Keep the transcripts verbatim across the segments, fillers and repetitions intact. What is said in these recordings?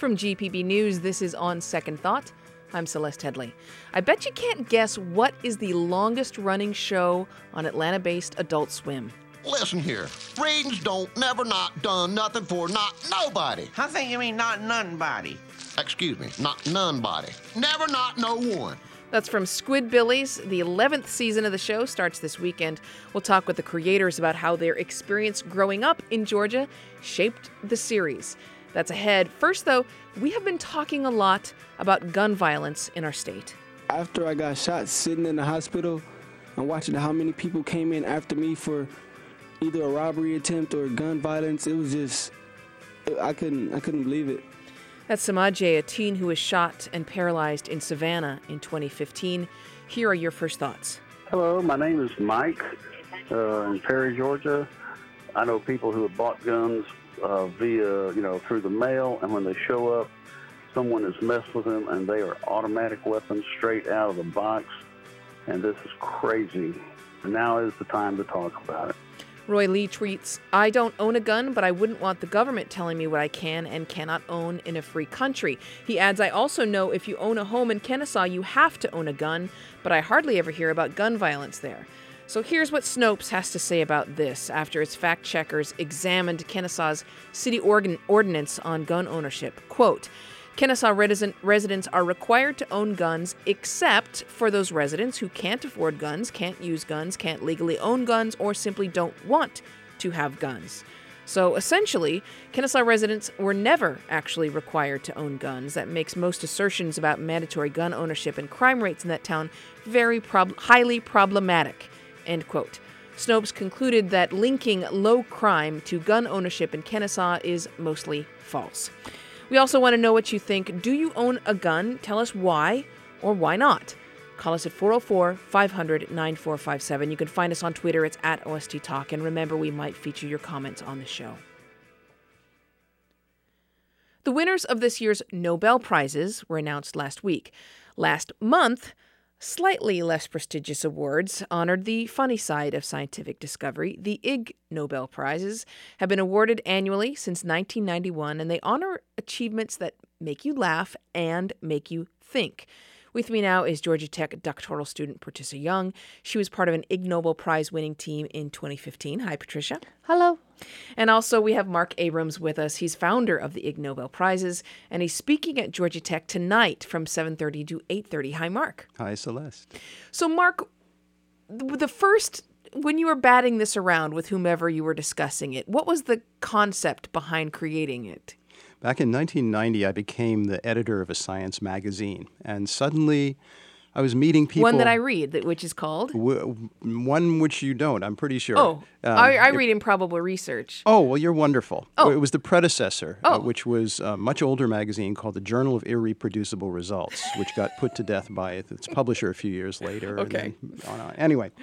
From G P B News, this is On Second Thought. I'm Celeste Headley. I bet you can't guess what is the longest-running show on Atlanta-based Adult Swim. Listen here. Readings don't never not done nothing for not nobody. I think you mean not nobody. Excuse me, not nonebody. Never not no one. That's from Squidbillies. The eleventh season of the show starts this weekend. We'll talk with the creators about how their experience growing up in Georgia shaped the series. That's ahead. First, though, we have been talking a lot about gun violence in our state. After I got shot sitting in the hospital and watching how many people came in after me for either a robbery attempt or gun violence, it was just, I couldn't, I couldn't believe it. That's Samaje, a teen who was shot and paralyzed in Savannah in twenty fifteen. Here are your first thoughts. Hello, my name is Mike uh, in Perry, Georgia. I know people who have bought guns uh, via, you know, through the mail, and when they show up, someone has messed with them, and they are automatic weapons straight out of the box, and this is crazy. Now is the time to talk about it. Roy Lee tweets, I don't own a gun, but I wouldn't want the government telling me what I can and cannot own in a free country. He adds, I also know if you own a home in Kennesaw, you have to own a gun, but I hardly ever hear about gun violence there. So here's what Snopes has to say about this after its fact-checkers examined Kennesaw's city organ- ordinance on gun ownership. Quote, Kennesaw resident, residents are required to own guns except for those residents who can't afford guns, can't use guns, can't legally own guns, or simply don't want to have guns. So essentially, Kennesaw residents were never actually required to own guns. That makes most assertions about mandatory gun ownership and crime rates in that town very prob- highly problematic. End quote. Snopes concluded that linking low crime to gun ownership in Kennesaw is mostly false. We also want to know what you think. Do you own a gun? Tell us why or why not. Call us at four oh four, five hundred, nine four five seven. You can find us on Twitter. It's at O S T Talk. And remember, we might feature your comments on the show. The winners of this year's Nobel Prizes were announced last week. Last month, slightly less prestigious awards honored the funny side of scientific discovery. The Ig Nobel Prizes have been awarded annually since nineteen ninety-one, and they honor achievements that make you laugh and make you think. With me now is Georgia Tech doctoral student Patricia Young. She was part of an Ig Nobel Prize winning team in twenty fifteen. Hi, Patricia. Hello. And also we have Mark Abrams with us. He's founder of the Ig Nobel Prizes, and he's speaking at Georgia Tech tonight from seven thirty to eight thirty. Hi, Mark. Hi, Celeste. So, Mark, the first, when you were batting this around with whomever you were discussing it, what was the concept behind creating it? Back in nineteen ninety, I became the editor of a science magazine, and suddenly I was meeting people. One that I read, that which is called? W- one which you don't, I'm pretty sure. Oh, um, I, I it, read Improbable Research. Oh, well, you're wonderful. Oh. It was the predecessor, oh. uh, which was a much older magazine called the Journal of Irreproducible Results, which got put to death by its publisher a few years later. Okay. And then on and on. Anyway.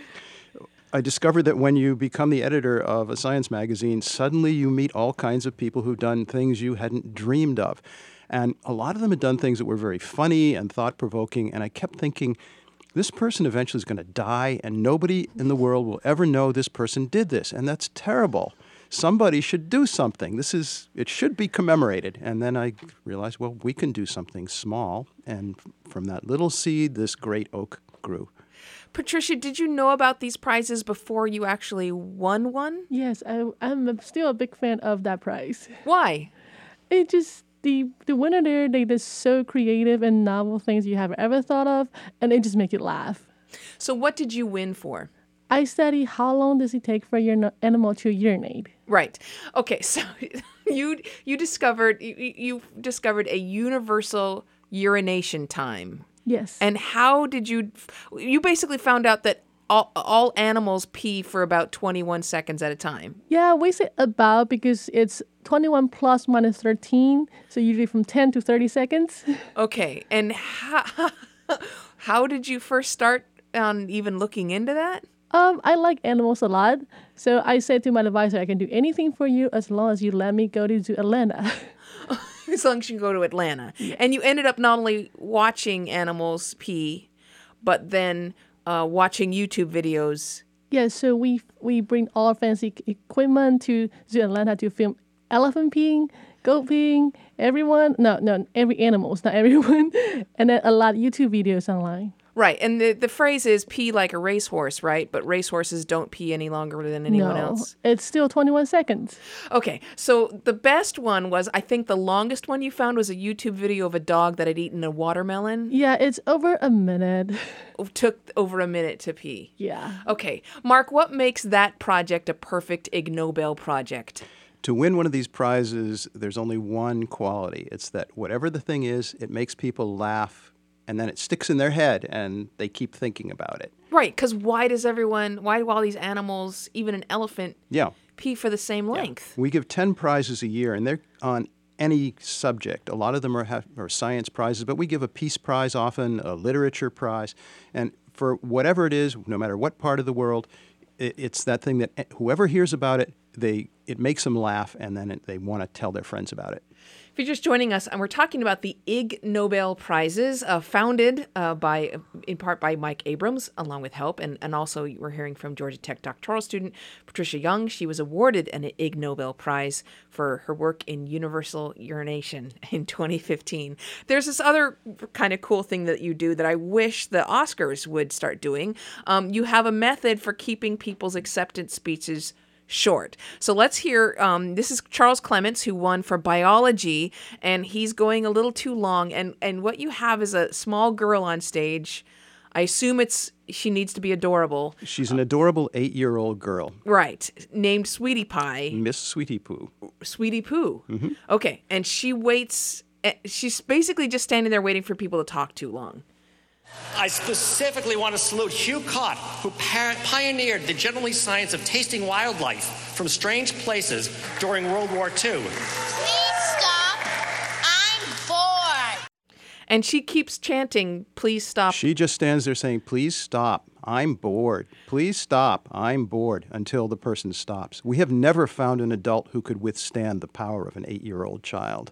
I discovered that when you become the editor of a science magazine, suddenly you meet all kinds of people who've done things you hadn't dreamed of. And a lot of them had done things that were very funny and thought-provoking, and I kept thinking, this person eventually is going to die, and nobody in the world will ever know this person did this, and that's terrible. Somebody should do something. This is, it should be commemorated. And then I realized, well, we can do something small, and from that little seed, this great oak grew. Patricia, did you know about these prizes before you actually won one? Yes, I, I'm still a big fan of that prize. Why? It just, the the winner there, they did so creative and novel things you have ever thought of, and it just make you laugh. So what did you win for? I study how long does it take for your animal to urinate. Right. Okay, so you you discovered you, you discovered a universal urination time. Yes. And how did you, you basically found out that all, all animals pee for about twenty-one seconds at a time. Yeah, we say about because it's twenty-one plus minus thirteen, so usually from ten to thirty seconds. Okay, and how, how did you first start on even looking into that? Um, I like animals a lot, so I said to my advisor, I can do anything for you as long as you let me go to, to Atlanta. As long as you can go to Atlanta. Yeah. And you ended up not only watching animals pee, but then uh, watching YouTube videos. Yeah, so we we bring all fancy equipment to Zoo Atlanta to film elephant peeing, goat peeing, everyone. No, no, every animals, not everyone. And then a lot of YouTube videos online. Right, and the, the phrase is pee like a racehorse, right? But racehorses don't pee any longer than anyone no, else. It's still twenty-one seconds. Okay, so the best one was, I think the longest one you found was a YouTube video of a dog that had eaten a watermelon. Yeah, it's over a minute. It took over a minute to pee. Yeah. Okay, Mark, what makes that project a perfect Ig Nobel project? To win one of these prizes, there's only one quality. It's that whatever the thing is, it makes people laugh, and then it sticks in their head, and they keep thinking about it. Right, because why does everyone, why do all these animals, even an elephant, Yeah. pee for the same length? We give ten prizes a year, and they're on any subject. A lot of them are, have, are science prizes, but we give a peace prize often, a literature prize. And for whatever it is, no matter what part of the world, it, it's that thing that whoever hears about it, they it makes them laugh, and then it, they want to tell their friends about it. If you're just joining us, and we're talking about the Ig Nobel Prizes, uh, founded uh, by, in part by Mike Abrams, along with help, and, and also we're hearing from Georgia Tech doctoral student Patricia Young. She was awarded an Ig Nobel Prize for her work in universal urination in twenty fifteen. There's this other kind of cool thing that you do that I wish the Oscars would start doing. Um, you have a method for keeping people's acceptance speeches short. So let's hear, um, this is Charles Clements, who won for biology, and he's going a little too long. And, and what you have is a small girl on stage. I assume it's she needs to be adorable. She's an adorable eight-year-old girl. Right. Named Sweetie Pie. Miss Sweetie Poo. Sweetie Poo. Mm-hmm. Okay. And she waits. She's basically just standing there waiting for people to talk too long. I specifically want to salute Hugh Cott, who par- pioneered the gentlemanly science of tasting wildlife from strange places during World War Two. Please stop. I'm bored. And she keeps chanting, please stop. She just stands there saying, please stop. I'm bored. Please stop. I'm bored, until the person stops. We have never found an adult who could withstand the power of an eight-year-old child.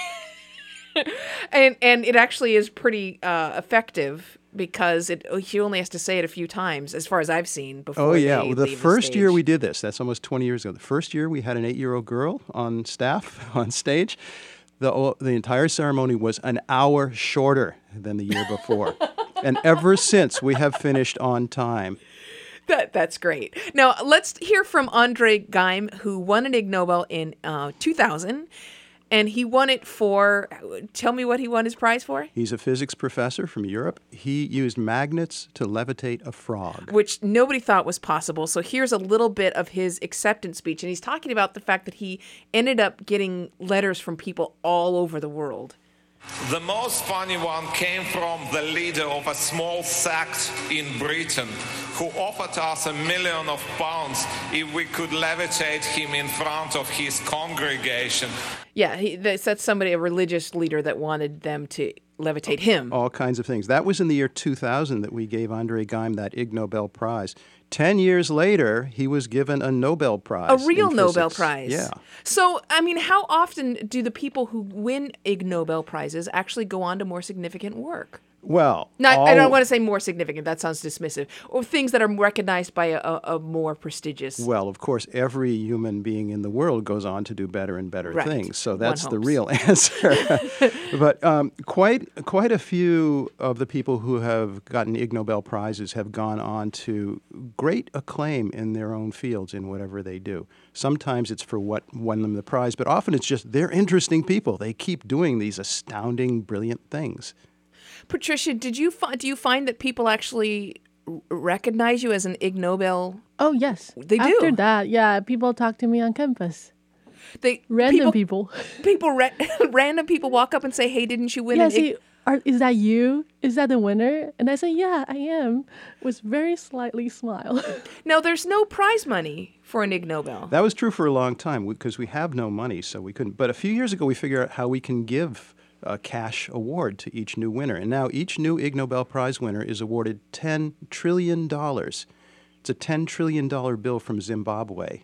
and and it actually is pretty uh, effective because it she only has to say it a few times, as far as I've seen before. Oh, yeah. They Well, the leave first the year stage. we did this, that's almost twenty years ago. The first year we had an eight-year-old girl on staff, on stage. The, the entire ceremony was an hour shorter than the year before. And ever since, we have finished on time. That that's great. Now let's hear from Andre Geim, who won an Ig Nobel in uh, two thousand, and he won it for. Tell me what he won his prize for. He's a physics professor from Europe. He used magnets to levitate a frog. Which nobody thought was possible. So here's a little bit of his acceptance speech, and he's talking about the fact that he ended up getting letters from people all over the world. The most funny one came from the leader of a small sect in Britain who offered us a million of pounds if we could levitate him in front of his congregation. Yeah, he, that's, that's somebody, a religious leader that wanted them to levitate him. All kinds of things. That was in the year two thousand that we gave Andre Geim that Ig Nobel Prize. Ten years later, he was given a Nobel Prize. A real in Nobel physics. Prize. Yeah. So, I mean, how often do the people who win Ig Nobel Prizes actually go on to more significant work? Well, No, all, I don't want to say more significant. That sounds dismissive. Or things that are recognized by a, a, a more prestigious. Well, of course, every human being in the world goes on to do better and better Right. things. So One that's the hopes. real answer. But um, quite quite a few of the people who have gotten Ig Nobel Prizes have gone on to great acclaim in their own fields in whatever they do. Sometimes it's for what won them the prize, but often it's just they're interesting people. They keep doing these astounding, brilliant things. Patricia, did you fi- do you find that people actually r- recognize you as an Ig Nobel? Oh, yes. They do? After that, yeah, people talk to me on campus. They Random people. People, ra- random people walk up and say, "Hey, didn't you win Yeah, an see, Ig?" are, is that you? Is that the winner? And I say, yeah, I am. With very slightly smile. Now, there's no prize money for an Ig Nobel. That was true for a long time because we have no money, so we couldn't. But a few years ago, we figured out how we can give a cash award to each new winner. And now each new Ig Nobel Prize winner is awarded ten trillion dollars. It's a ten trillion dollars bill from Zimbabwe.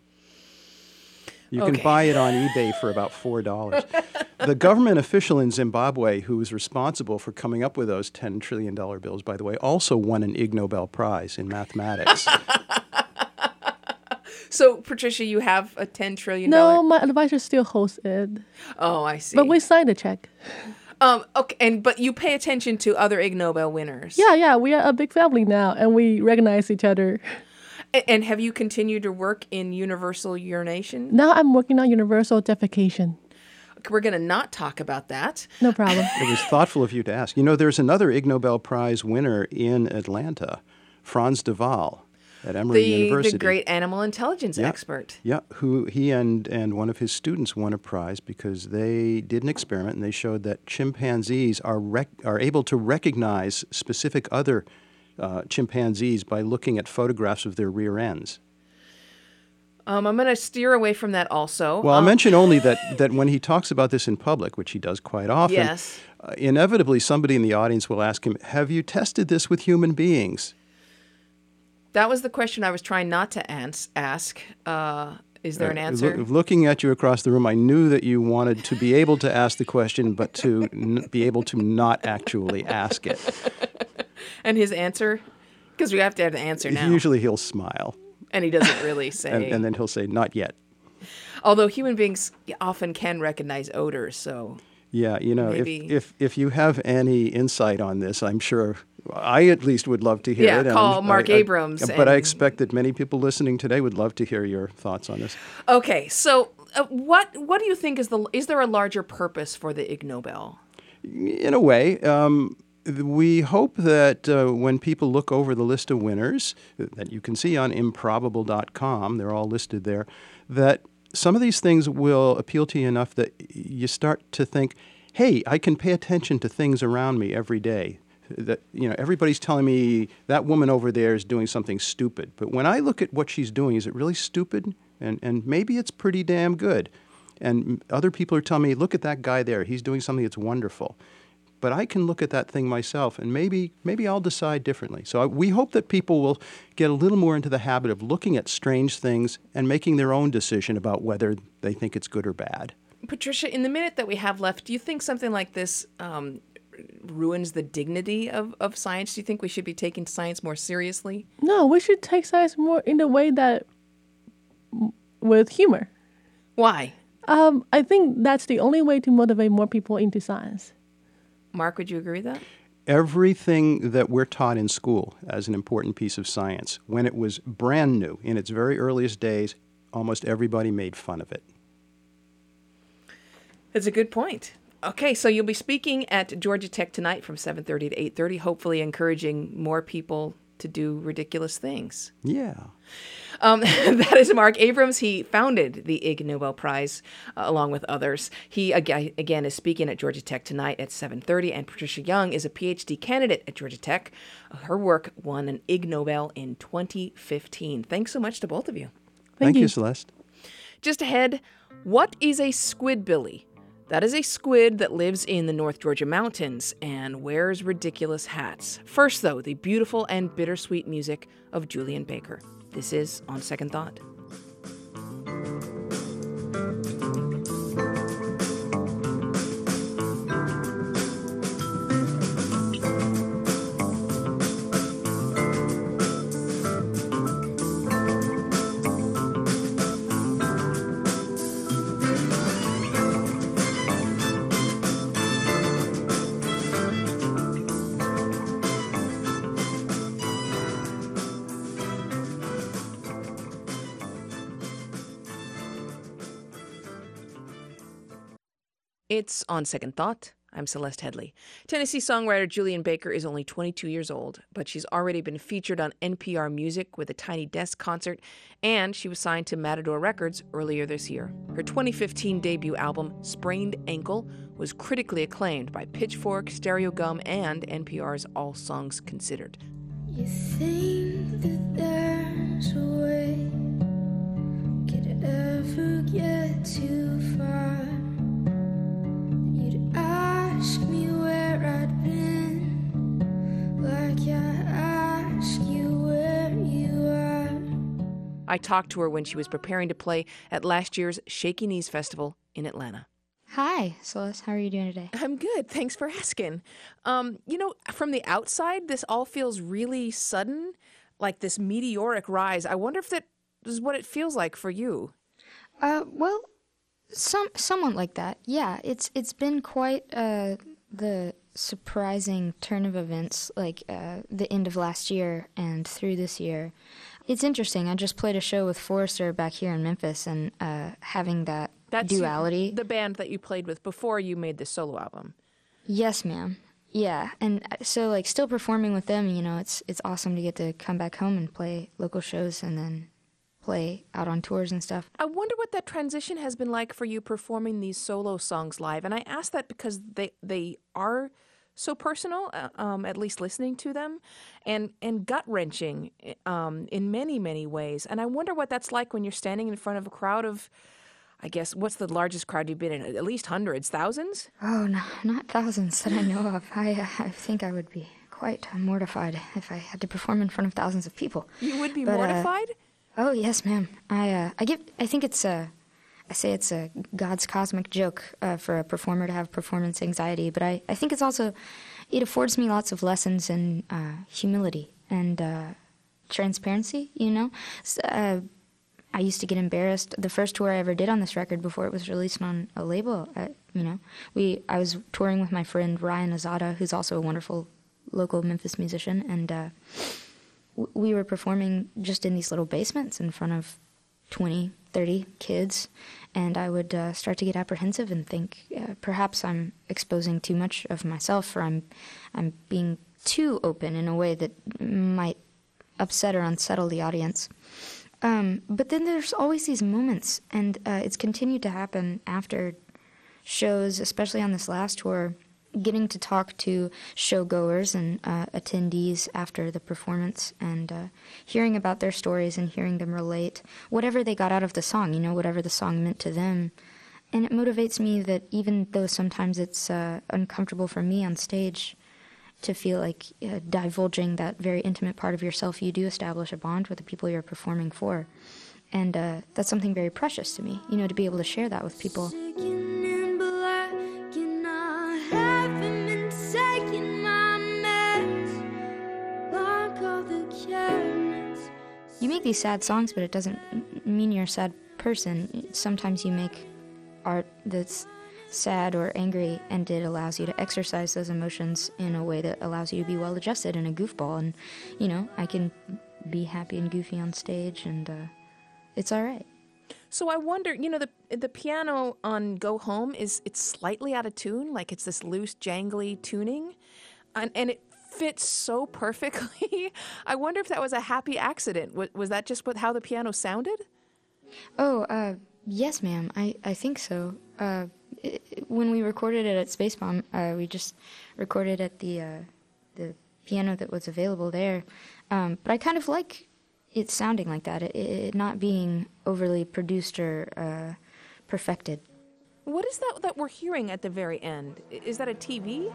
You can Okay. buy it on eBay for about four dollars. The government official in Zimbabwe who was responsible for coming up with those ten trillion dollars bills, by the way, also won an Ig Nobel Prize in mathematics. So, Patricia, you have a ten trillion No, dollars. my advisor still hosts it. Oh, I see. But we signed a check. Um, okay, and but you pay attention to other Ig Nobel winners. Yeah, yeah, we are a big family now, and we recognize each other. A- And have you continued to work in universal urination? Now I'm working on universal defecation. We're going to not talk about that. No problem. It was thoughtful of you to ask. You know, there's another Ig Nobel Prize winner in Atlanta, Franz de Waal at Emory The, University. the great animal intelligence Yeah. expert. Yeah, who he and, and one of his students won a prize because they did an experiment and they showed that chimpanzees are rec- are able to recognize specific other uh, chimpanzees by looking at photographs of their rear ends. Um, I'm going to steer away from that also. Well, I'll Um, mention only that, that when he talks about this in public, which he does quite often, Yes. uh, inevitably somebody in the audience will ask him, have you tested this with human beings? That was the question I was trying not to ans- ask. Uh, is there an Uh, answer? loo- looking at you across the room, I knew that you wanted to be able to ask the question, but to n- be able to not actually ask it. And his answer? Because we have to have the answer now. Usually he'll smile, And he doesn't really say. and, and then he'll say, not yet. Although human beings often can recognize odors, so Yeah, you know, if, Maybe. if if you have any insight on this, I'm sure I at least would love to hear Yeah, it. and call Mark I- I- Abrams But I and- expect that many people listening today would love to hear your thoughts on this. Okay, so uh, what what do you think is the is there a larger purpose for the Ig Nobel? In a way, um, th- we hope that uh, when people look over the list of winners uh, that you can see on improbable dot com, they're all listed there, that some of these things will appeal to you enough that you start to think, hey, I can pay attention to things around me every day. That, you know, everybody's telling me that woman over there is doing something stupid. But when I look at what she's doing, is it really stupid? And, and maybe it's pretty damn good. And other people are telling me, look at that guy there. He's doing something that's wonderful. But I can look at that thing myself, and maybe maybe I'll decide differently. So I, we hope that people will get a little more into the habit of looking at strange things and making their own decision about whether they think it's good or bad. Patricia, in the minute that we have left, do you think something like this um, ruins the dignity of, of science? Do you think we should be taking science more seriously? No, we should take science more in the way that with humor. Why? Um, I think that's the only way to motivate more people into science. Mark, would you agree with that? Everything that we're taught in school as an important piece of science, when it was brand new, in its very earliest days, almost everybody made fun of it. That's a good point. Okay, so you'll be speaking at Georgia Tech tonight from seven thirty to eight thirty, hopefully encouraging more people to do ridiculous things. Yeah. Um, that is Mark Abrams. He founded the Ig Nobel Prize uh, along with others. He, again, again, is speaking at Georgia Tech tonight at seven thirty, and Patricia Young is a P H D candidate at Georgia Tech. Her work won an Ig Nobel in twenty fifteen. Thanks so much to both of you. Thank Thank you. you, Celeste. Just ahead, what is a squidbilly? That is a squid that lives in the North Georgia mountains and wears ridiculous hats. First, though, the beautiful and bittersweet music of Julian Baker. This is On Second Thought. It's On Second Thought. I'm Celeste Headley. Tennessee songwriter Julian Baker is only twenty-two years old, but she's already been featured on N P R Music with a Tiny Desk concert, and she was signed to Matador Records earlier this year. Her twenty fifteen debut album, Sprained Ankle, was critically acclaimed by Pitchfork, Stereo Gum, and N P R's All Songs Considered. You think that there's a way, could it ever get too far? You'd ask me where I'd been, like I ask you where you are. I talked to her when she was preparing to play at last year's Shaky Knees Festival in Atlanta. Hi, Celeste. How are you doing today? I'm good. Thanks for asking. Um, you know, from the outside, this all feels really sudden, like this meteoric rise. I wonder if that is what it feels like for you. Uh, well, some somewhat like that. Yeah, it's it's been quite uh, the surprising turn of events, like uh, the end of last year and through this year. It's interesting. I just played a show with Forrester back here in Memphis, and uh, having that That's duality. You, the band that you played with before you made this solo album. Yes, ma'am. Yeah, and so like still performing with them, you know, it's it's awesome to get to come back home and play local shows and then play out on tours and stuff. I wonder what that transition has been like for you performing these solo songs live. And I ask that because they they are so personal, uh, um, at least listening to them, and, and gut-wrenching um, in many, many ways. And I wonder what that's like when you're standing in front of a crowd of, I guess, what's the largest crowd you've been in? At least hundreds, thousands? Oh, no, not thousands that I know of. I, uh, I think I would be quite mortified if I had to perform in front of thousands of people. You would be But, uh, mortified? Oh, yes, ma'am. I, uh, I give, I think it's a, I say it's a God's cosmic joke uh, for a performer to have performance anxiety, but I, I think it's also, it affords me lots of lessons in uh, humility and uh, transparency, you know? So, uh, I used to get embarrassed. The first tour I ever did on this record before it was released on a label, uh, you know, we I was touring with my friend Ryan Azada, who's also a wonderful local Memphis musician, and uh, w- we were performing just in these little basements in front of twenty, thirty kids, and I would uh, start to get apprehensive and think uh, perhaps I'm exposing too much of myself, or I'm I'm being too open in a way that might upset or unsettle the audience. Um, but then there's always these moments, and uh, it's continued to happen after shows, especially on this last tour, getting to talk to showgoers and uh, attendees after the performance and uh, hearing about their stories and hearing them relate whatever they got out of the song, you know, whatever the song meant to them. And it motivates me that even though sometimes it's uh, uncomfortable for me on stage to feel like uh, divulging that very intimate part of yourself, you do establish a bond with the people you're performing for. And uh, that's something very precious to me, you know, to be able to share that with people. You make these sad songs, but it doesn't mean you're a sad person. Sometimes you make art that's sad or angry, and it allows you to exercise those emotions in a way that allows you to be well-adjusted and a goofball. And, you know, I can be happy and goofy on stage, and uh, it's all right. So I wonder, you know, the the piano on Go Home is it's slightly out of tune, like it's this loose, jangly tuning, and, and it fits so perfectly. I wonder if that was a happy accident. Was, was that just what how the piano sounded? Oh, uh, yes, ma'am. I, I think so. Uh, it, when we recorded it at Space Bomb, uh, we just recorded at the uh, the piano that was available there. Um, but I kind of like it sounding like that, it, it not being overly produced or uh, perfected. What is that that we're hearing at the very end? Is that a T V?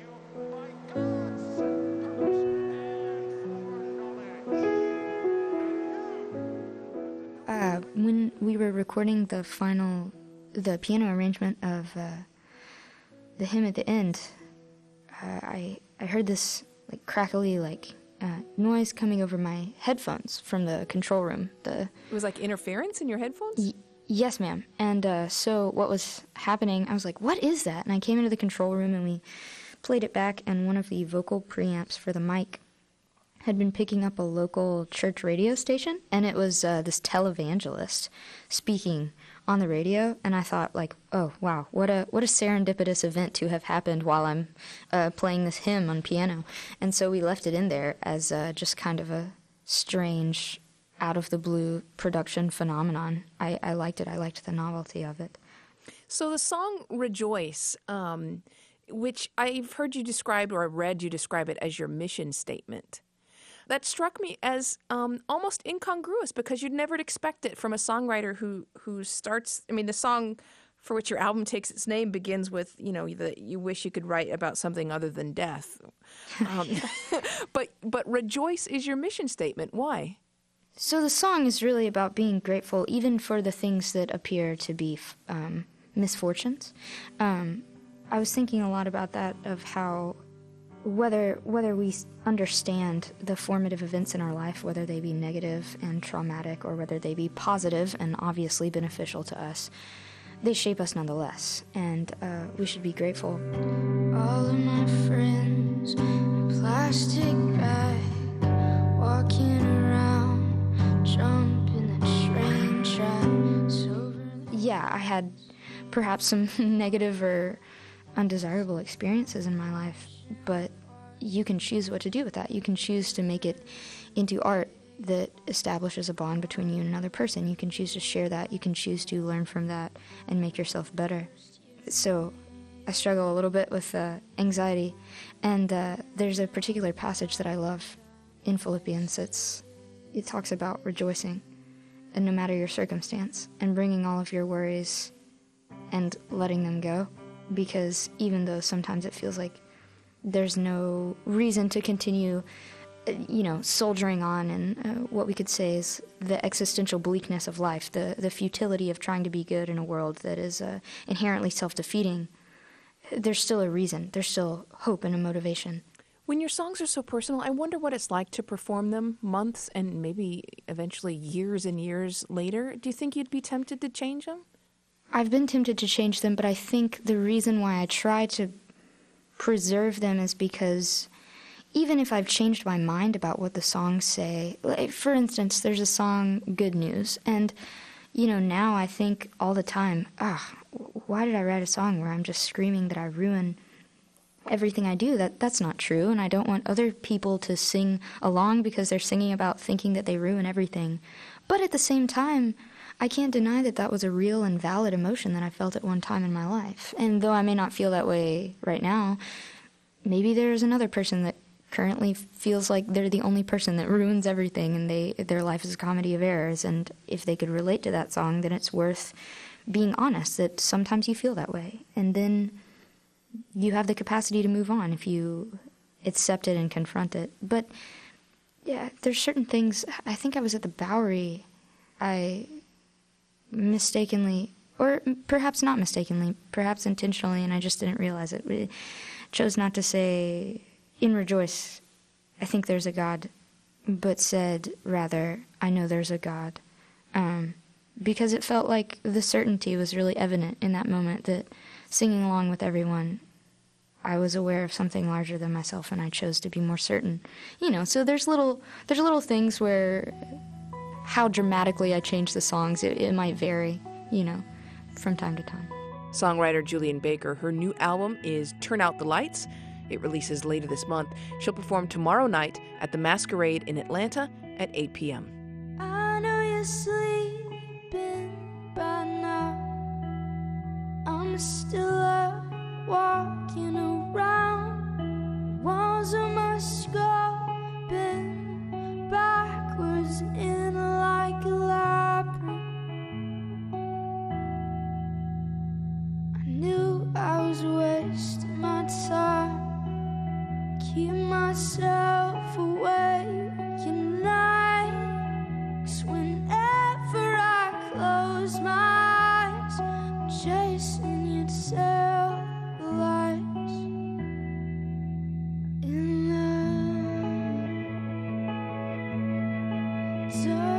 Uh, when we were recording the final, the piano arrangement of uh, the hymn at the end, uh, I I heard this like crackly like uh, noise coming over my headphones from the control room. The it was like interference in your headphones? Y- yes, ma'am. And uh, so what was happening? I was like, "What is that?" And I came into the control room and we played it back, and one of the vocal preamps for the mic had been picking up a local church radio station, and it was uh, this televangelist speaking on the radio, and I thought, like, oh, wow, what a what a serendipitous event to have happened while I'm uh, playing this hymn on piano. And so we left it in there as uh, just kind of a strange, out-of-the-blue production phenomenon. I, I liked it. I liked the novelty of it. So the song Rejoice, um, which I've heard you describe, or read you describe it as your mission statement, that struck me as um, almost incongruous, because you'd never expect it from a songwriter who who starts. I mean, the song for which your album takes its name begins with, you know, that you wish you could write about something other than death. Um, but but Rejoice is your mission statement. Why? So the song is really about being grateful, even for the things that appear to be um, misfortunes. Um, I was thinking a lot about that, of how whether whether we understand the formative events in our life, whether they be negative and traumatic or whether they be positive and obviously beneficial to us, they shape us nonetheless, and uh, we should be grateful. All of my friends in a plastic bag, walking around, jumping the train tracks over. Yeah, I had perhaps some negative or undesirable experiences in my life, but you can choose what to do with that. You can choose to make it into art that establishes a bond between you and another person. You can choose to share that. You can choose to learn from that and make yourself better. So I struggle a little bit with uh, anxiety, and uh, there's a particular passage that I love in Philippians. It's, it talks about rejoicing, and no matter your circumstance, and bringing all of your worries and letting them go, because even though sometimes it feels like there's no reason to continue, you know, soldiering on, and uh, what we could say is the existential bleakness of life, the, the futility of trying to be good in a world that is uh, inherently self-defeating, there's still a reason, there's still hope and a motivation. When your songs are so personal, I wonder what it's like to perform them months and maybe eventually years and years later. Do you think you'd be tempted to change them? I've been tempted to change them, but I think the reason why I try to preserve them is because even if I've changed my mind about what the songs say, like, for instance, there's a song, Good News, and, you know, now I think all the time, ah, why did I write a song where I'm just screaming that I ruin everything I do? That That's not true, and I don't want other people to sing along because they're singing about thinking that they ruin everything. But at the same time, I can't deny that that was a real and valid emotion that I felt at one time in my life. And though I may not feel that way right now, maybe there's another person that currently feels like they're the only person that ruins everything, and they their life is a comedy of errors. And if they could relate to that song, then it's worth being honest that sometimes you feel that way. And then you have the capacity to move on if you accept it and confront it. But yeah, there's certain things. I think I was at the Bowery. I mistakenly, or perhaps not mistakenly, perhaps intentionally, and I just didn't realize it. We chose not to say, in Rejoice, I think there's a God, but said, rather, I know there's a God. Um, because it felt like the certainty was really evident in that moment, that singing along with everyone, I was aware of something larger than myself, and I chose to be more certain. You know, so there's little, there's little things where how dramatically I change the songs, it, it might vary, you know, from time to time. Songwriter Julian Baker, her new album is Turn Out the Lights. It releases later this month. She'll perform tomorrow night at the Masquerade in Atlanta at eight p.m. I know you're sleeping by now. I'm still up, walking around. Walls of my skull bend backwards in like a labyrinth. I knew I was wasting my time. Keep myself awake at night, 'cause whenever I close my eyes, I'm chasing you till the lights in the dark.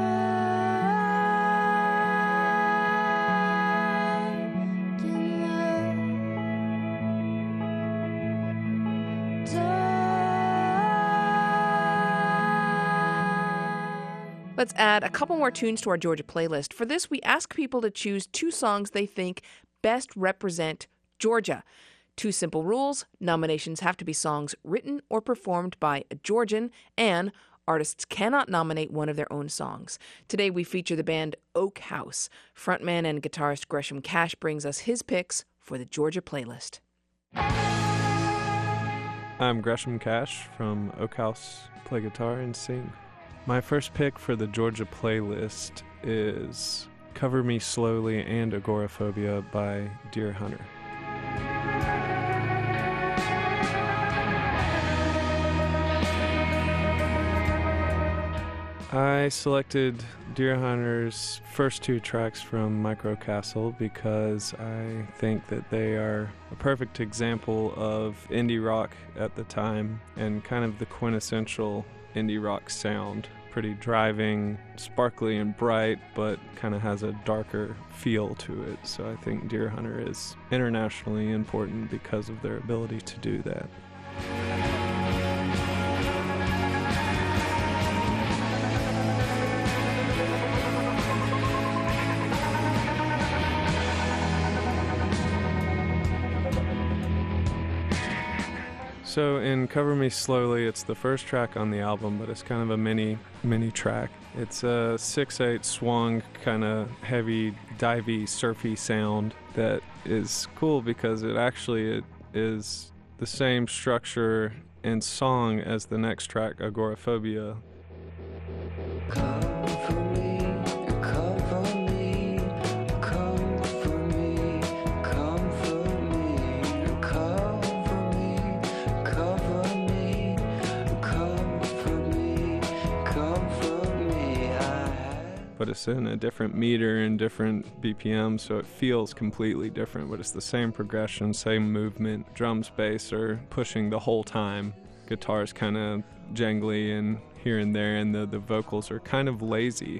Let's add a couple more tunes to our Georgia playlist. For this, we ask people to choose two songs they think best represent Georgia. Two simple rules: nominations have to be songs written or performed by a Georgian, and artists cannot nominate one of their own songs. Today we feature the band Oak House. Frontman and guitarist Gresham Cash brings us his picks for the Georgia playlist. I'm Gresham Cash from Oak House, play guitar and sing. My first pick for the Georgia playlist is Cover Me Slowly and Agoraphobia by Deer Hunter. I selected Deer Hunter's first two tracks from Microcastle because I think that they are a perfect example of indie rock at the time and kind of the quintessential indie rock sound. Pretty driving, sparkly and bright, but kind of has a darker feel to it. So I think Deer Hunter is internationally important because of their ability to do that. So in Cover Me Slowly, it's the first track on the album, but it's kind of a mini mini track. It's a six eight swung, kind of heavy, divey, surfy sound that is cool because it actually it is the same structure and song as the next track, Agoraphobia. But it's in a different meter and different B P M, so it feels completely different, but it's the same progression, same movement. Drums, bass are pushing the whole time. Guitar's kind of jangly and here and there, and the, the vocals are kind of lazy.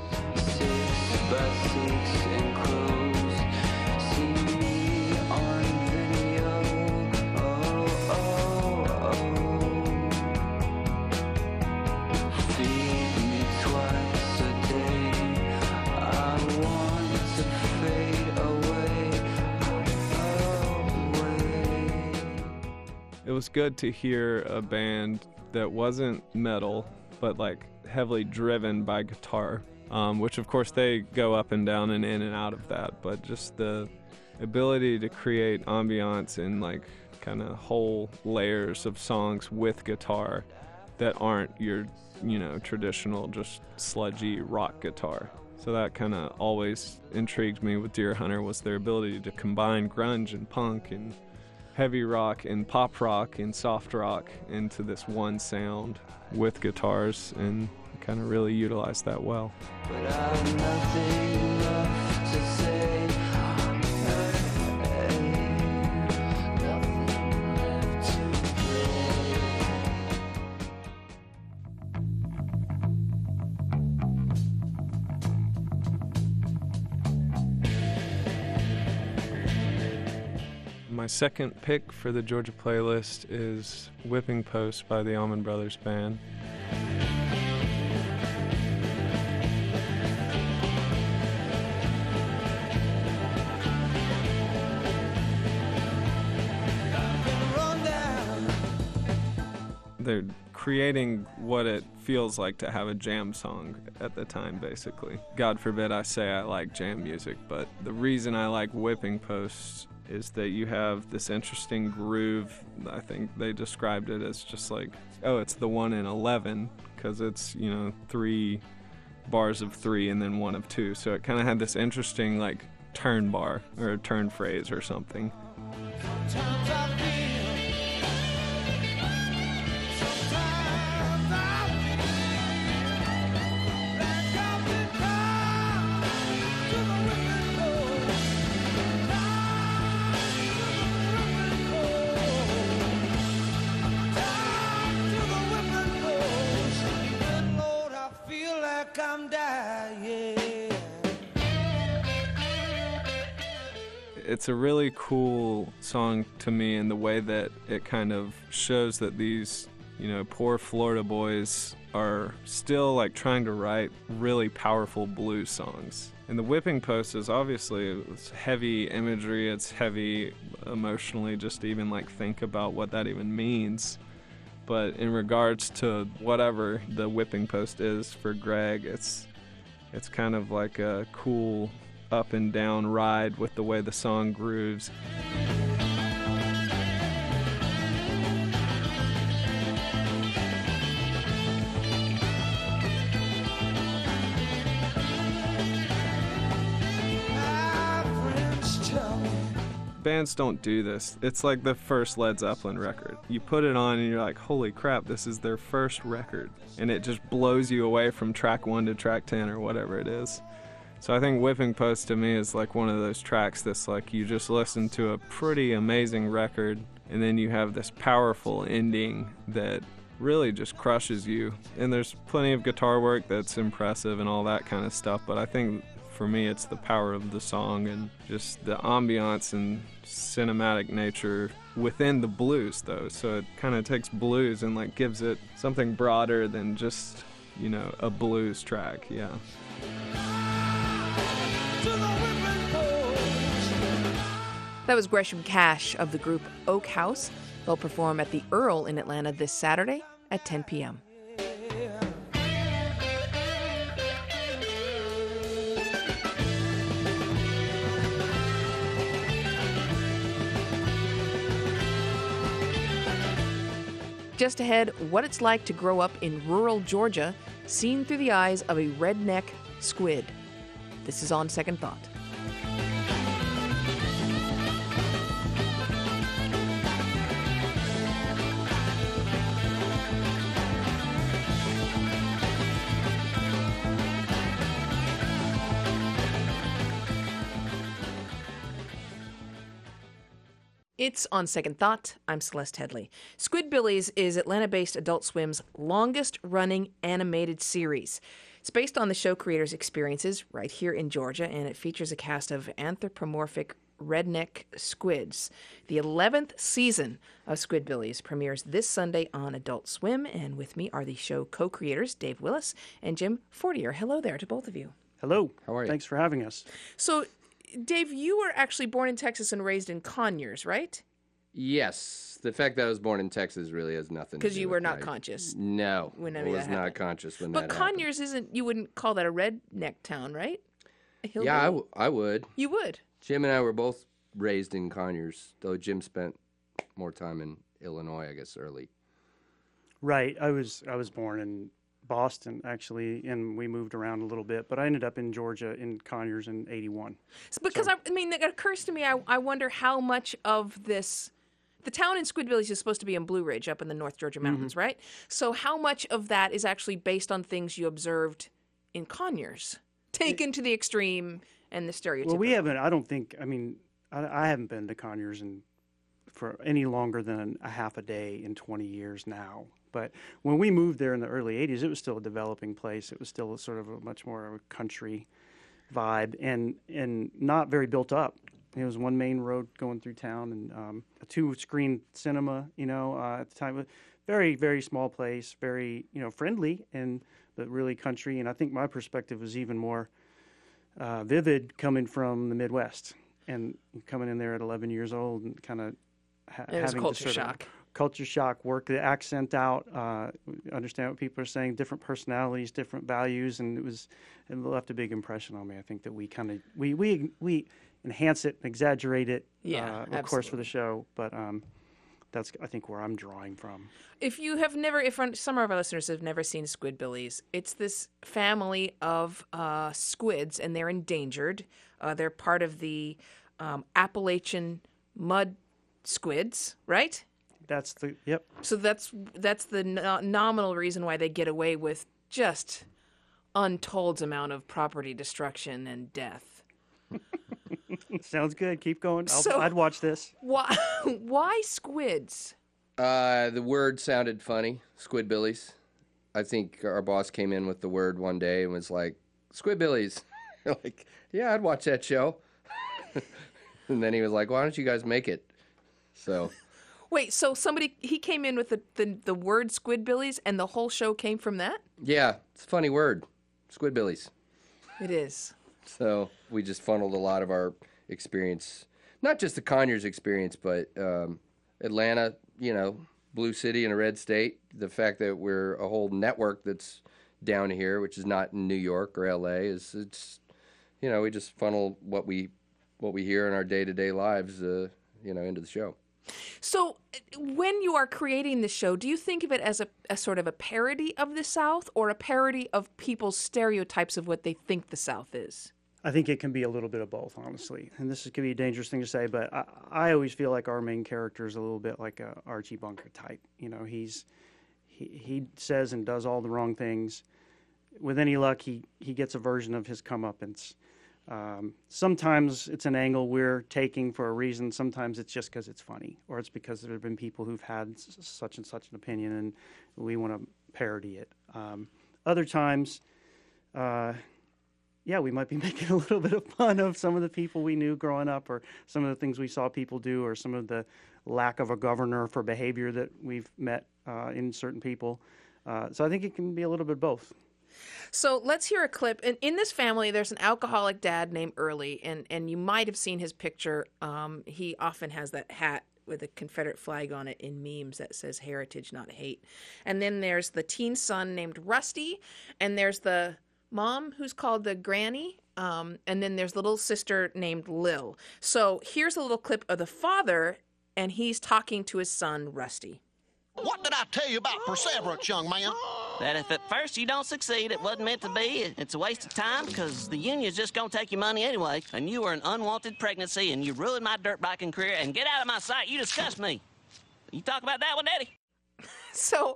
It was good to hear a band that wasn't metal, but like heavily driven by guitar, um, which of course they go up and down and in and out of that, but just the ability to create ambiance and like kind of whole layers of songs with guitar that aren't your, you know, traditional just sludgy rock guitar. So that kind of always intrigued me with Deer Hunter, was their ability to combine grunge and punk and heavy rock and pop rock and soft rock into this one sound with guitars, and kind of really utilize that well. But I've nothing left to say. My second pick for the Georgia playlist is Whipping Post by the Allman Brothers Band. They're creating what it feels like to have a jam song at the time, basically. God forbid I say I like jam music, but the reason I like Whipping Post is that you have this interesting groove. I think they described it as just like, oh, it's the one in eleven, because it's, you know, three bars of three and then one of two. So it kind of had this interesting like turn bar or a turn phrase or something. It's a really cool song to me in the way that it kind of shows that these, you know, poor Florida boys are still like trying to write really powerful blues songs. And the Whipping Post is obviously it's heavy imagery, it's heavy emotionally, just to even like think about what that even means. But in regards to whatever the Whipping Post is for Greg, it's it's kind of like a cool up and down ride with the way the song grooves. bands don't do this. It's like the first Led Zeppelin record. You put it on and you're like, holy crap, this is their first record. And it just blows you away from track one to track ten or whatever it is. So I think Whipping Post to me is like one of those tracks that's like you just listen to a pretty amazing record and then you have this powerful ending that really just crushes you. And there's plenty of guitar work that's impressive and all that kind of stuff, but I think for me it's the power of the song and just the ambiance and cinematic nature within the blues though. So it kind of takes blues and like gives it something broader than just, you know, a blues track. Yeah. That was Gresham Cash of the group Oak House. They'll perform at the Earl in Atlanta this Saturday at ten p.m. Just ahead, what it's like to grow up in rural Georgia, seen through the eyes of a redneck squid. This is On Second Thought. It's On Second Thought. I'm Celeste Headley. Squidbillies is Atlanta-based Adult Swim's longest-running animated series. It's based on the show creators' experiences right here in Georgia, and it features a cast of anthropomorphic redneck squids. The eleventh season of Squidbillies premieres this Sunday on Adult Swim, and with me are the show co-creators, Dave Willis and Jim Fortier. Hello there to both of you. Hello. How are you? Thanks for having us. So, Dave, you were actually born in Texas and raised in Conyers, right? Yes. The fact that I was born in Texas really has nothing to do with it. Because you were not my... conscious. No. When I was not conscious when but that But Conyers happened. isn't, you wouldn't call that a redneck town, right? A hillbilly? Yeah, I, w- I would. You would? Jim and I were both raised in Conyers, though Jim spent more time in Illinois, I guess, early. Right. I was I was born in Boston, actually, and we moved around a little bit, but I ended up in Georgia in Conyers in eighty-one. Because, so. I, I mean, it occurs to me, I, I wonder how much of this, the town in Squidbillies is supposed to be in Blue Ridge up in the North Georgia mountains, mm-hmm. right? So how much of that is actually based on things you observed in Conyers, taken it, to the extreme and the stereotypical? Well, we haven't, I don't think, I mean, I, I haven't been to Conyers in, for any longer than a half a day in twenty years now. But when we moved there in the early eighties, it was still a developing place. It was still a sort of a much more of a country vibe and and not very built up. It was one main road going through town and um, a two-screen cinema, you know, uh, at the time. Very, very small place, very, you know, friendly, and but really country. And I think my perspective was even more uh, vivid coming from the Midwest and coming in there at eleven years old and kind of ha- it was having culture to sort shock. Of, culture shock, work the accent out, uh, understand what people are saying, different personalities, different values, and it was it left a big impression on me. I think that we kind of we we we enhance it, exaggerate it, yeah, uh, of course, for the show, but um, that's I think where I'm drawing from. If you have never, if some of our listeners have never seen Squidbillies, it's this family of uh, squids, and they're endangered. Uh, they're part of the um, Appalachian mud squids, right? That's the yep. So that's that's the no- nominal reason why they get away with just untold amount of property destruction and death. Sounds good. Keep going. I'll, So- I'd watch this. Why why squids? Uh, the word sounded funny, Squidbillies. I think our boss came in with the word one day and was like, Squidbillies. Like, yeah, I'd watch that show. And then he was like, why don't you guys make it? So... Wait, so somebody he came in with the, the, the word Squidbillies and the whole show came from that? Yeah, it's a funny word, Squidbillies. It is. So we just funneled a lot of our experience, not just the Conyers experience, but um, Atlanta, you know, blue city in a red state. The fact that we're a whole network that's down here, which is not in New York or L A, is it's, you know, we just funnel what we what we hear in our day to day lives, uh, you know, into the show. So when you are creating the show, do you think of it as a, a sort of a parody of the South or a parody of people's stereotypes of what they think the South is? I think it can be a little bit of both, honestly. And this is, could be a dangerous thing to say, but I, I always feel like our main character is a little bit like a Archie Bunker type. You know, he's he, he says and does all the wrong things. With any luck, he, he gets a version of his comeuppance. Um, sometimes it's an angle we're taking for a reason. Sometimes it's just because it's funny, or it's because there have been people who've had s- such and such an opinion, and we want to parody it. Um, other times, uh, yeah, we might be making a little bit of fun of some of the people we knew growing up, or some of the things we saw people do, or some of the lack of a governor for behavior that we've met uh, in certain people. Uh, so I think it can be a little bit of both. So let's hear a clip. In, in this family, there's an alcoholic dad named Early, and, and you might have seen his picture. Um, he often has that hat with a Confederate flag on it in memes that says heritage, not hate. And then there's the teen son named Rusty, and there's the mom who's called the Granny, um, and then there's the little sister named Lil. So here's a little clip of the father, and he's talking to his son, Rusty. What did I tell you about perseverance, young man? That if at first you don't succeed, it wasn't meant to be. It's a waste of time because the union's just going to take your money anyway, and you were an unwanted pregnancy, and you ruined my dirt biking career, and get out of my sight. You disgust me. You talk about that one, Eddie? So,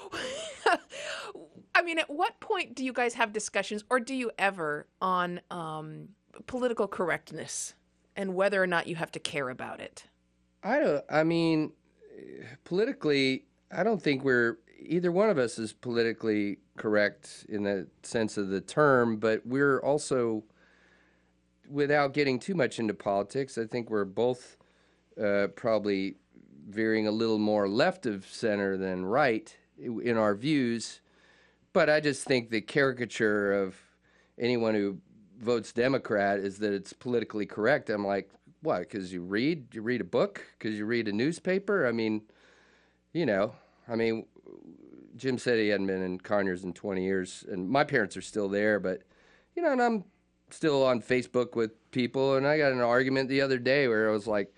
I mean, at what point do you guys have discussions, or do you ever, on um, political correctness and whether or not you have to care about it? I don't, I mean, politically, I don't think we're, either one of us is politically correct in the sense of the term, but we're also, without getting too much into politics, I think we're both uh, probably veering a little more left of center than right in our views. But I just think the caricature of anyone who votes Democrat is that it's politically correct. I'm like, what, because you read? You read a book? Because you read a newspaper? I mean, you know, I mean, Jim said he hadn't been in Conyers in twenty years, and my parents are still there, but, you know, and I'm still on Facebook with people, and I got in an argument the other day where I was like,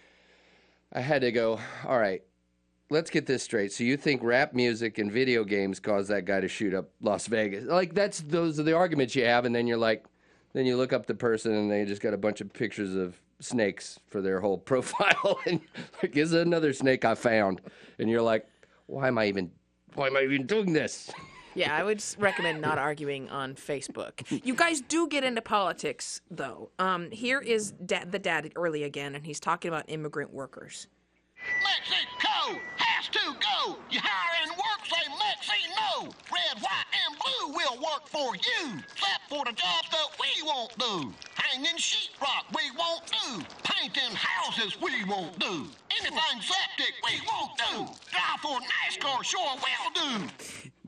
I had to go, all right, let's get this straight. So you think rap music and video games caused that guy to shoot up Las Vegas? Like, that's, those are the arguments you have, and then you're like, then you look up the person, and they just got a bunch of pictures of snakes for their whole profile, and like, is another snake I found? And you're like, why am I even, why am I even doing this? Yeah, I would recommend not arguing on Facebook. You guys do get into politics, though. Um, here is da- the dad Early again, and he's talking about immigrant workers. Mexico has to go. You hire and work, say Mexi no. Red, white, and blue will work for you, except for the jobs that we won't do. Hanging sheetrock we won't do. Painting houses we won't do. Anything septic we won't do. Drive for NASCAR sure will do.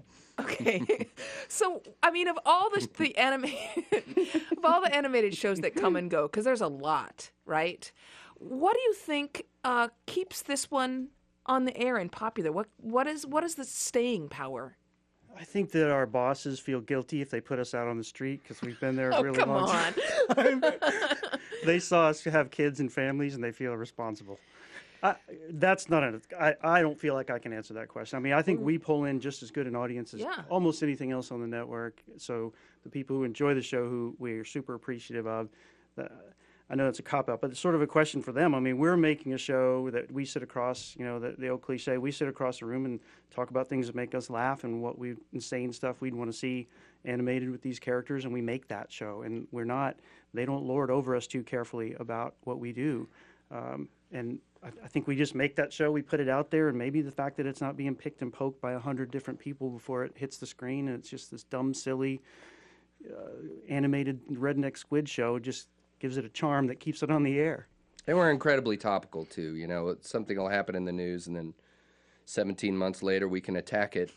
Okay, so I mean, of all the the animated, of all the animated shows that come and go, because there's a lot, right? What do you think uh, keeps this one on the air and popular? What what is what is the staying power? I think that our bosses feel guilty if they put us out on the street because we've been there a Oh, really come long on. time. They saw us have kids and families, and they feel responsible. I, that's not a, I, I don't feel like I can answer that question. I mean, I think we pull in just as good an audience as Yeah. almost anything else on the network. So the people who enjoy the show, who we are super appreciative of, the, I know it's a cop-out, but it's sort of a question for them. I mean, we're making a show that we sit across, you know, the, the old cliche, we sit across the room and talk about things that make us laugh and what we insane stuff we'd want to see animated with these characters, and we make that show. And we're not, they don't lord over us too carefully about what we do. Um, and I, I think we just make that show, we put it out there, and maybe the fact that it's not being picked and poked by a hundred different people before it hits the screen, and it's just this dumb, silly, uh, animated redneck squid show just gives it a charm that keeps it on the air. And we're incredibly topical, too. You know, something will happen in the news, and then seventeen months later, we can attack it.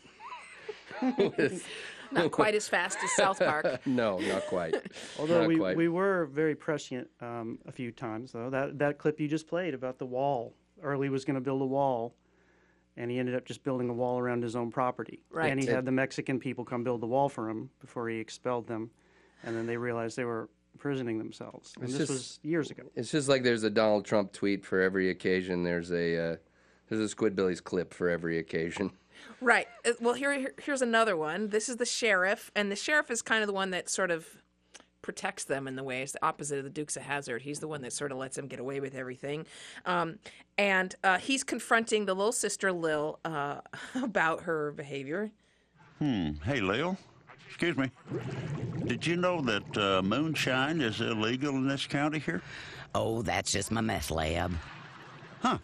with, Not quite as fast as South Park. No, not quite. Although Not we, quite. we were very prescient um, a few times, though. That that clip you just played about the wall. Early was going to build a wall, and he ended up just building a wall around his own property. Right. And he had the Mexican people come build the wall for him before he expelled them, and then they realized they were imprisoning themselves. And It's this just- was years ago. It's just like there's a Donald Trump tweet for every occasion. There's a uh, there's a Squidbillies clip for every occasion. Right. Uh, Well, here, here- here's another one. This is the sheriff, and the sheriff is kind of the one that sort of protects them in the way. It's the opposite of the Dukes of Hazzard. He's the one that sort of lets them get away with everything. Um, and uh, he's confronting the little sister, Lil, uh, about her behavior. Hmm. Hey, Lil. Excuse me. Did you know that uh, moonshine is illegal in this county here? Oh, that's just my meth lab. Huh.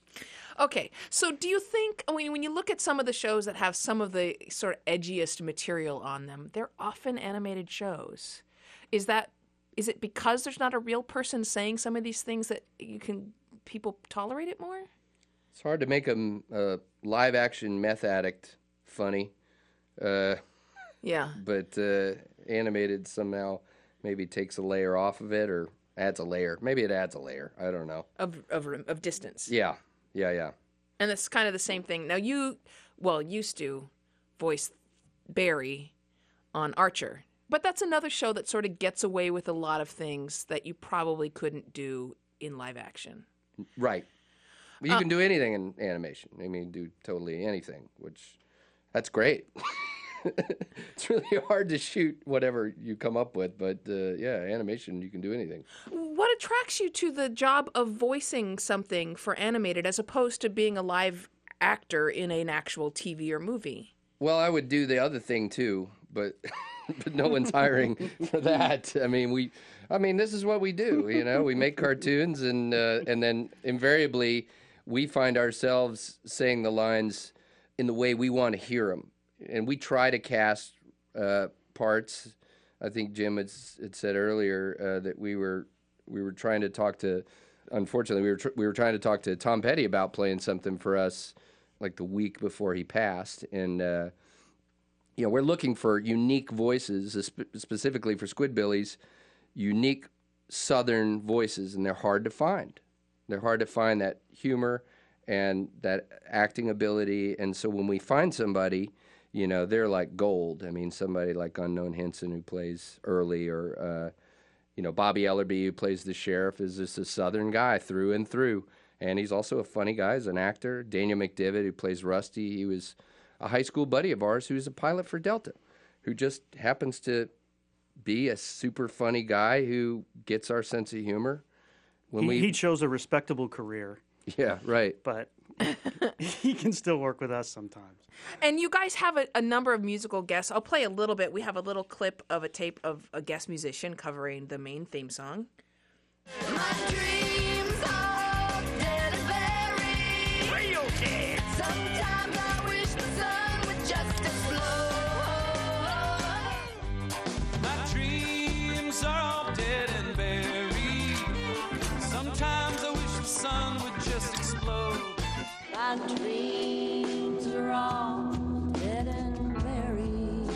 Okay, so do you think, I mean, when you look at some of the shows that have some of the sort of edgiest material on them, they're often animated shows. Is that, is it because there's not a real person saying some of these things that you can, people tolerate it more? It's hard to make a, a live-action meth addict funny. Uh, yeah. But uh, animated somehow maybe takes a layer off of it or adds a layer. Maybe it adds a layer. I don't know. Of, of, of distance. Yeah. Yeah, yeah. And it's kind of the same thing. Now you, well, used to voice Barry on Archer. But that's another show that sort of gets away with a lot of things that you probably couldn't do in live action. Right. But you Uh, can do anything in animation. I mean, do totally anything, which that's great. It's really hard to shoot whatever you come up with, but uh, yeah, animation, you can do anything. What attracts you to the job of voicing something for animated as opposed to being a live actor in an actual T V or movie? Well, I would do the other thing too, but but no one's hiring for that. I mean, we, I mean, this is what we do. You know, we make cartoons, and uh, and then invariably we find ourselves saying the lines in the way we want to hear them, and we try to cast uh, parts. I think Jim had, had said earlier uh, that we were we were trying to talk to. Unfortunately, we were tr- we were trying to talk to Tom Petty about playing something for us, like the week before he passed, and uh, you know, we're looking for unique voices, spe- specifically for Squidbillies, unique Southern voices, and they're hard to find. They're hard to find that humor and that acting ability, and so when we find somebody, you know, they're like gold. I mean, somebody like Unknown Henson who plays Early, or uh, you know, Bobby Ellerby who plays the sheriff is just a Southern guy through and through. And he's also a funny guy as an actor. Daniel McDivitt, who plays Rusty, he was a high school buddy of ours who's a pilot for Delta, who just happens to be a super funny guy who gets our sense of humor. When he, we, he chose a respectable career. Yeah, right. But he can still work with us sometimes. And you guys have a, a number of musical guests. I'll play a little bit. We have a little clip of a tape of a guest musician covering the main theme song. My dreams are dead and buried. Real kids. Sometimes I wish the sun would just explode. My dreams are all dead and buried. Sometimes I wish the sun would just explode. My dreams are all dead and buried.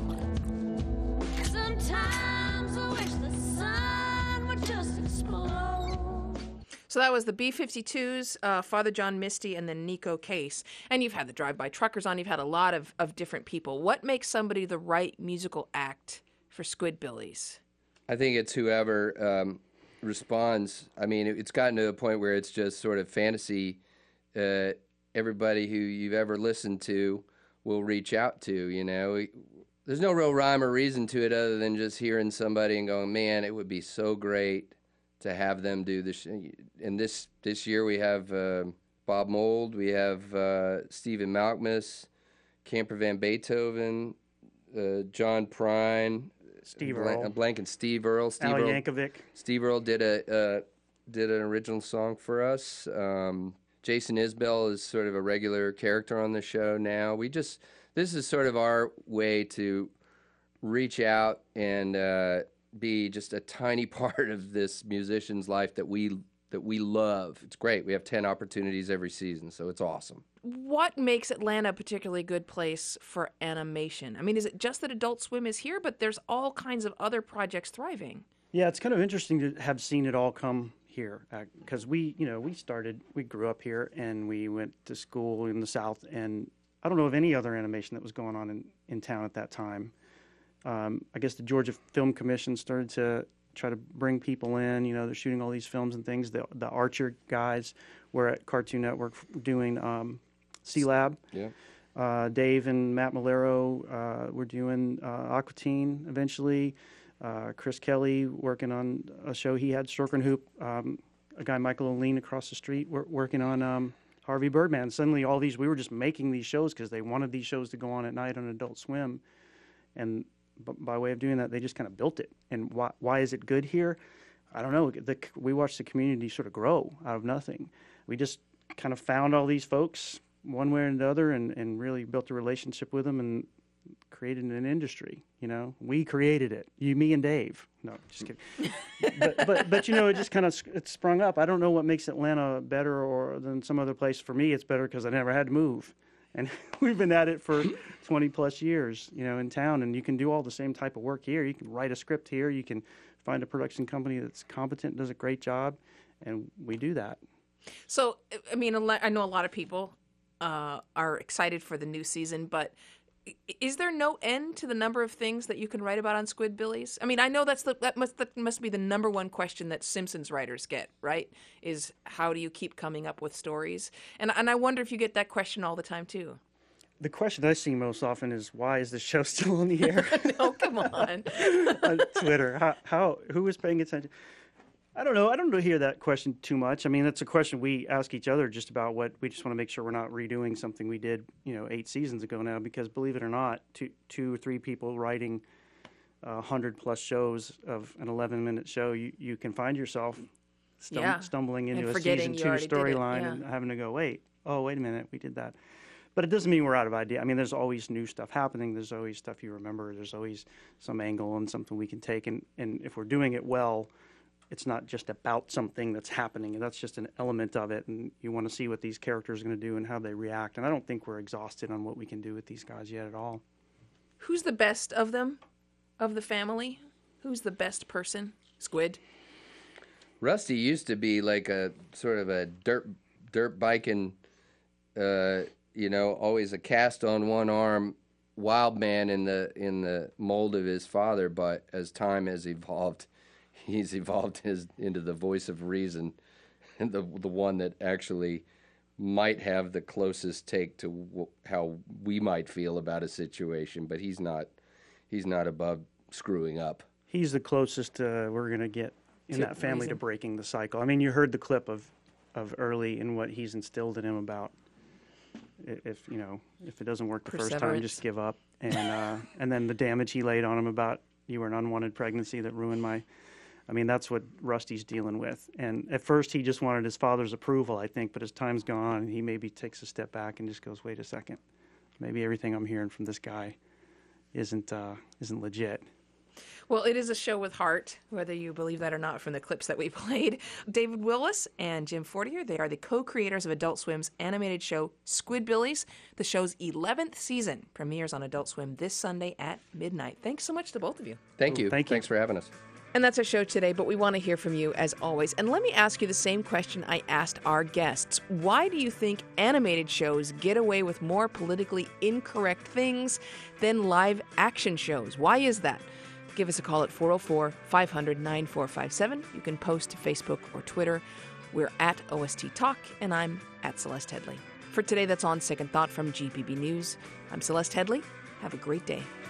Sometimes I wish the sun would just explode. So that was the B fifty-twos, uh, Father John Misty, and then Nico Case. And you've had the Drive-By Truckers on. You've had a lot of, of different people. What makes somebody the right musical act for Squidbillies? I think it's whoever um, responds. I mean, it, it's gotten to a point where it's just sort of fantasy. Uh, everybody who you've ever listened to will reach out to, you know. There's no real rhyme or reason to it other than just hearing somebody and going, man, it would be so great to have them do this. And this this year we have uh, Bob Mould, we have uh, Stephen Malkmus, Camper Van Beethoven, uh, John Prine, Steve Blank, Earle. Blank and Steve Earle. Steve Al Earle, Yankovic. Steve Earle did a uh, did an original song for us. Um, Jason Isbell is sort of a regular character on the show now. We just this is sort of our way to reach out and uh, be just a tiny part of this musician's life that we that we love. It's great. We have ten opportunities every season, so it's awesome. What makes Atlanta a particularly good place for animation? I mean, is it just that Adult Swim is here, but there's all kinds of other projects thriving? Yeah, it's kind of interesting to have seen it all come here, because we, you know, we started, we grew up here and we went to school in the South, and I don't know of any other animation that was going on in, in town at that time. Um, I guess the Georgia Film Commission started to try to bring people in. You know, they're shooting all these films and things. The, the Archer guys were at Cartoon Network doing um, C-Lab. Yeah. Uh, Dave and Matt Malero uh, were doing uh, Aqua Teen eventually. Uh, Chris Kelly working on a show he had, Stork and Hoop. Um, a guy, Michael O'Lean, across the street, wor- working on um, Harvey Birdman. Suddenly, all these, we were just making these shows because they wanted these shows to go on at night on Adult Swim. And b- by way of doing that, they just kind of built it. And why, why is it good here? I don't know. The, we watched the community sort of grow out of nothing. We just kind of found all these folks one way or another and, and really built a relationship with them and created an industry. You know, we created it. You, me, and Dave. No, just kidding. but, but but you know, it just kind of it sprung up. I don't know what makes Atlanta better or than some other place. For me, it's better because I never had to move, and we've been at it for twenty plus years. You know, in town, and you can do all the same type of work here. You can write a script here. You can find a production company that's competent, does a great job, and we do that. So, I mean, a lo- I know a lot of people uh, are excited for the new season, but i- is there no end to the number of things that you can write about on Squidbillies? I mean, I know that's the that must that must be the number one question that Simpsons writers get, right? Is how do you keep coming up with stories? And and I wonder if you get that question all the time too. The question I see most often is, why is this show still on the air? No, come on. On Twitter, how, how who is paying attention? I don't know. I don't hear that question too much. I mean, that's a question we ask each other just about what we just want to make sure we're not redoing something we did, you know, eight seasons ago now. Because believe it or not, two, two or three people writing a hundred plus shows of an eleven minute show, you, you can find yourself stum- Yeah. stumbling And into a forgetting season you two already did it, storyline yeah. and having to go, wait, oh, wait a minute, we did that. But it doesn't mean we're out of idea. I mean, there's always new stuff happening. There's always stuff you remember. There's always some angle and something we can take. And, and if we're doing it well, it's not just about something that's happening. That's just an element of it. And you want to see what these characters are going to do and how they react. And I don't think we're exhausted on what we can do with these guys yet at all. Who's the best of them, of the family? Who's the best person? Squid. Rusty used to be like a sort of a dirt dirt biking, uh, you know, always a cast on one arm wild man in the in the mold of his father. But as time has evolved, he's evolved his into the voice of reason, and the the one that actually might have the closest take to w- how we might feel about a situation. But he's not he's not above screwing up. He's the closest uh, we're going to get in To that family reason. to breaking the cycle. I mean, you heard the clip of, of Early and what he's instilled in him about i- if, you know, if it doesn't work the first time, Perseverance. just give up. And uh, and then the damage he laid on him about you were an unwanted pregnancy that ruined my... I mean, that's what Rusty's dealing with. And at first he just wanted his father's approval, I think, but as time's gone on, he maybe takes a step back and just goes, wait a second. Maybe everything I'm hearing from this guy isn't uh, isn't legit. Well, it is a show with heart, whether you believe that or not from the clips that we played. David Willis and Jim Fortier, they are the co-creators of Adult Swim's animated show Squidbillies. The show's eleventh season premieres on Adult Swim this Sunday at midnight. Thanks so much to both of you. Thank you. Thank you. Thanks for having us. And that's our show today, but we want to hear from you as always. And let me ask you the same question I asked our guests. Why do you think animated shows get away with more politically incorrect things than live action shows? Why is that? Give us a call at four oh four, five hundred, nine four five seven. You can post to Facebook or Twitter. We're at O S T Talk, and I'm at Celeste Headley. For today, that's On Second Thought from G P B News. I'm Celeste Headley. Have a great day.